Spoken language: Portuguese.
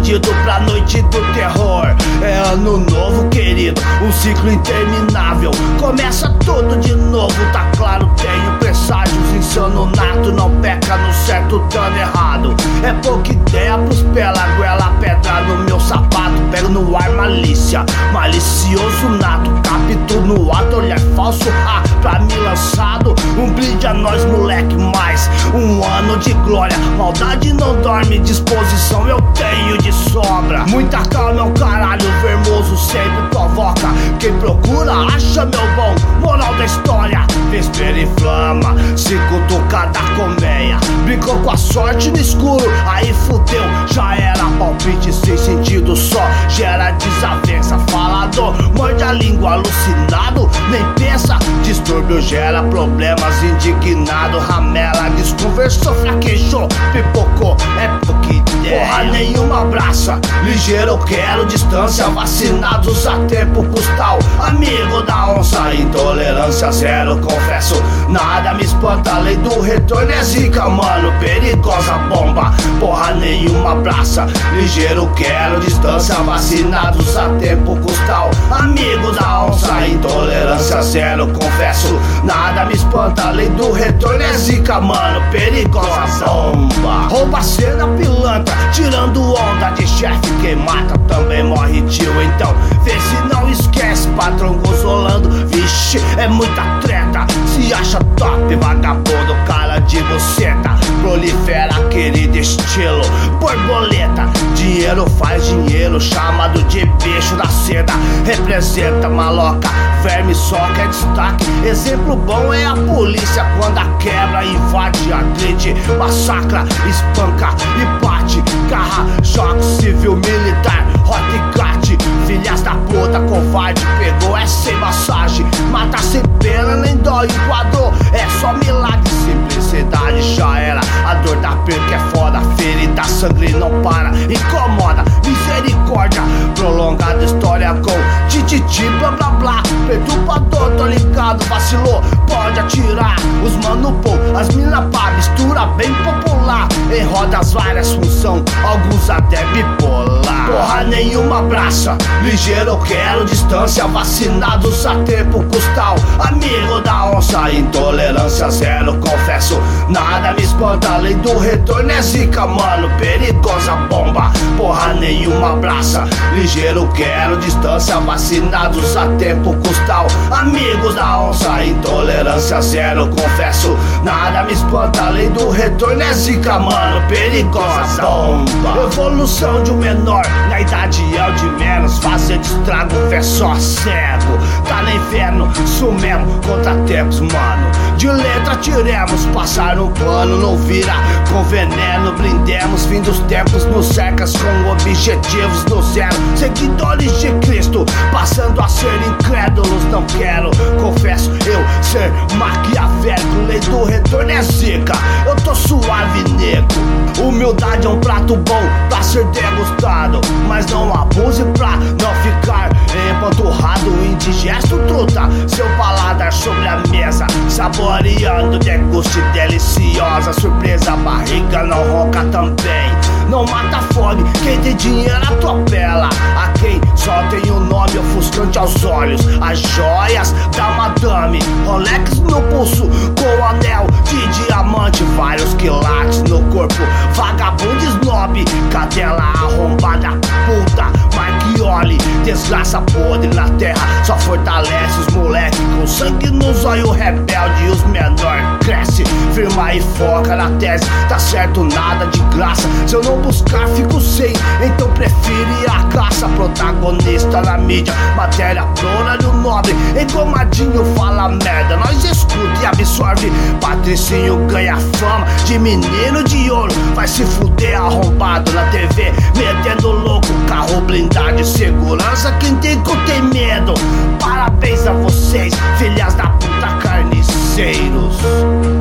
bandido pra noite do terror. É ano novo, querido, um ciclo interminável. Começa tudo de novo, tá claro, tenho presságios. Insano nato, não peca no certo, dando errado. É pouca ideia pros pela goela, pedra no meu sapato. Pego no ar malícia, malicioso nato. Capto no ato, olhar falso, pra mim lançado. Um brinde a nós, moleque, mais um ano de glória. Maldade não dorme, disposição eu tenho de sobra. Muita calma é o caralho, vermoso sempre provoca. Quem procura acha, meu bom, moral da história. Véspera inflama, se cutucar da colmeia. Brincou com a sorte no escuro, aí fudeu, já era. Palpite sem sentido, só gera desavença. Falador, morde a língua, alucinado, nem pensa. Distúrbio gera problemas, indignado. Ramela, desconversou, fraquejou, pipocou, é pouca ideia. Porra nenhuma abraça, ligeiro eu quero distância. Vacinados a tempo postal, amigo da onça. Intolerância zero, confesso, nada me espanta. A lei do retorno é zica, mano, perigosa bomba. Porra nenhuma abraça, ligeiro quero distância. Vacinados a tempo postal, amigo da onça. Intolerância zero, confesso, nada me espanta. A lei do retorno é zica, mano, perigosa bomba. Rouba cena pilantra, tirando onda de chefe. Quem mata também morre, tio. Então vê se não esquece, patrão gozolando. Vixe, é muita treta, se acha top, vagabundo, cara de buceta. Prolifera querido estilo borboleta. Dinheiro faz dinheiro, chamado de bicho da seda. Representa maloca, verme só quer destaque. Exemplo bom é a polícia quando a quebra invade, agride, massacra, espanca e bate. Carra, choque civil, militar, hot cat. Filhas da puta, covarde, pegou é sem massagem. Mata sem pena, nem dó, enquadrou, é só milagre. Simplicidade já era, a dor da perca é foda. Ferida, sangue não para, incomoda. Misericórdia, prolongada história com tititi, blá blá blá. Perturbador, tô ligado, vacilou, pode atirar. Os mano pô, as mina pá, mistura bem popular. Em rodas várias função, alguns até bipolar. Porra nenhuma abraça, ligeiro eu quero distância. Vacinados a tempo postal, amigo da onça. Intolerância zero, confesso, nada me espanta. A lei do retorno é zica, mano, perigosa bomba. Porra nenhuma abraça, ligeiro quero distância. Vacinados a tempo postal, amigos da onça. Intolerância zero, confesso, nada me espanta. A lei do retorno é zica, mano, perigosa bomba. Evolução de um menor, na idade é o de menos. Fazer estrago, fé só cego. Tá no inferno, isso mesmo, contratempos, mano. De letra tiremos, passar no plano, não vira com veneno. Blindemos, fim dos tempos, nos cercas com objetivos no zero. Seguidores de Cristo, passando a ser incrédulos. Não quero, confesso, eu ser maquiavélico. Lei do retorno é zica, eu tô suave, nego. Humildade é um prato bom pra ser degustado, mas não abuse pra não ficar empanturrado. Indigesto, truta, seu paladar sobre a mesa, saboreando, deguste deliciosa. Surpresa, a barriga não ronca também. Não mata a fome, quem tem dinheiro atropela. A quem só tem o nome ofuscante aos olhos. As joias da madame, Rolex no pulso com anel de diamante. Vários quilates no corpo, vagabundo snob. Cadela arrombada, puta, Marchioli. Desgraça podre na terra, só fortalece os moleque. Com sangue no zóio rebelde e os menor cresce. Firma e foca na tese, tá certo, nada de graça. Se eu não buscar, fico sem, então prefiro ir à caça. Protagonista na mídia, matéria pro horário nobre. Engomadinho fala merda, nós escuta e absorve. Patricinho ganha fama de menino de ouro. Vai se fuder arrombado na TV, metendo louco. Carro blindado, segurança, quem tem cu tem medo. Parabéns a vocês, filhas da puta, carniceiros.